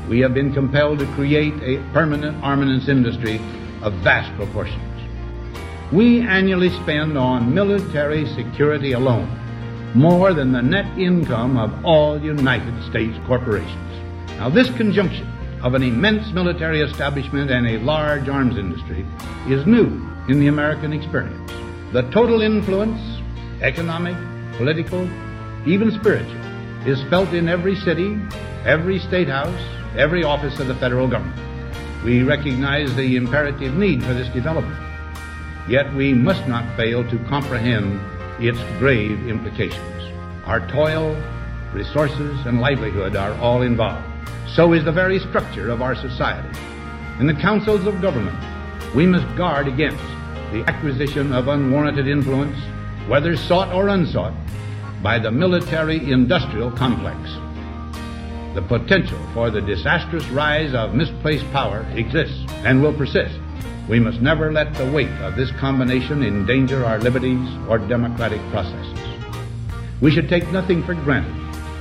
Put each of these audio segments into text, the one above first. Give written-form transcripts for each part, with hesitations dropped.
we have been compelled to create a permanent armaments industry of vast proportions. We annually spend on military security alone more than the net income of all United States corporations. Now, this conjunction of an immense military establishment and a large arms industry is new in the American experience. The total influence, economic, political, even spiritual, is felt in every city, every state house, every office of the federal government. We recognize the imperative need for this development. Yet we must not fail to comprehend its grave implications. Our toil, resources, and livelihood are all involved. So is the very structure of our society. In the councils of government, we must guard against the acquisition of unwarranted influence, whether sought or unsought, by the military-industrial complex. The potential for the disastrous rise of misplaced power exists and will persist. We must never let the weight of this combination endanger our liberties or democratic processes. We should take nothing for granted.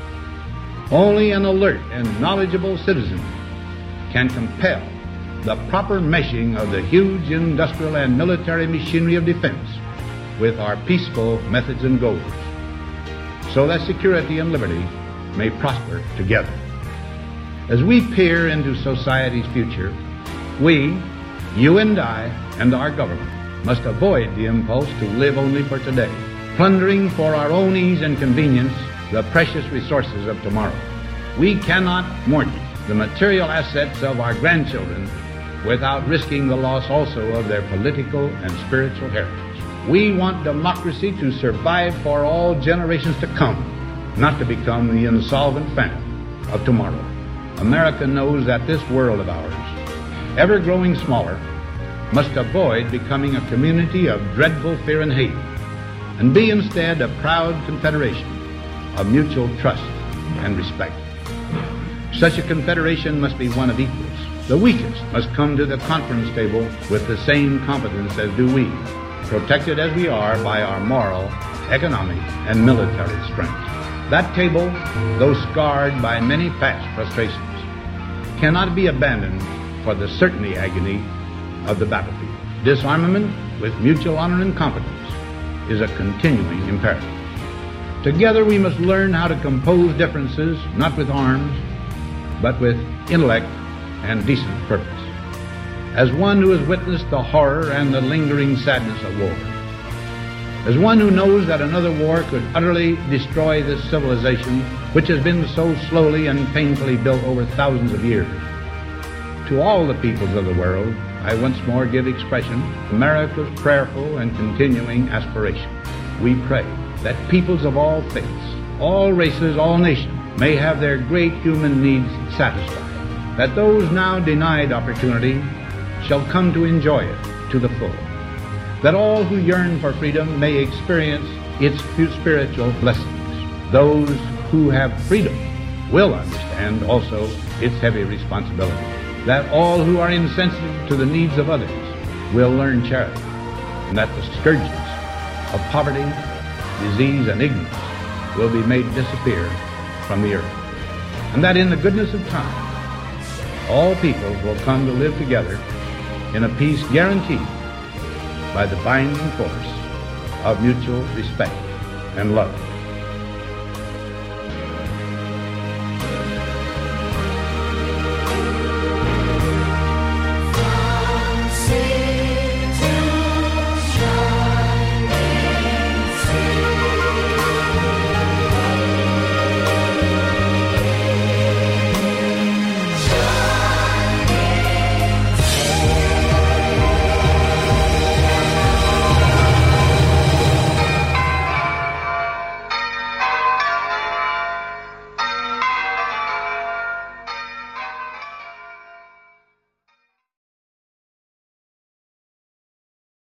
Only an alert and knowledgeable citizen can compel the proper meshing of the huge industrial and military machinery of defense with our peaceful methods and goals, so that security and liberty may prosper together. As we peer into society's future, we, you and I, and our government must avoid the impulse to live only for today, plundering for our own ease and convenience the precious resources of tomorrow. We cannot mortgage the material assets of our grandchildren without risking the loss also of their political and spiritual heritage. We want democracy to survive for all generations to come, not to become the insolvent phantom of tomorrow. America knows that this world of ours, ever growing smaller, must avoid becoming a community of dreadful fear and hate, and be instead a proud confederation of mutual trust and respect. Such a confederation must be one of equals. The weakest must come to the conference table with the same competence as do we, protected as we are by our moral, economic, and military strength. That table, though scarred by many past frustrations, cannot be abandoned for the certainty agony of the battlefield. Disarmament with mutual honor and confidence is a continuing imperative. Together we must learn how to compose differences, not with arms, but with intellect and decent purpose. As one who has witnessed the horror and the lingering sadness of war, as one who knows that another war could utterly destroy this civilization which has been so slowly and painfully built over thousands of years, to all the peoples of the world, I once more give expression to America's prayerful and continuing aspiration. We pray that peoples of all faiths, all races, all nations may have their great human needs satisfied, that those now denied opportunity shall come to enjoy it to the full, that all who yearn for freedom may experience its spiritual blessings. Those who have freedom will understand also its heavy responsibility, that all who are insensitive to the needs of others will learn charity, and that the scourges of poverty, disease, and ignorance will be made disappear from the earth, and that in the goodness of time all peoples will come to live together in a peace guaranteed by the binding force of mutual respect and love.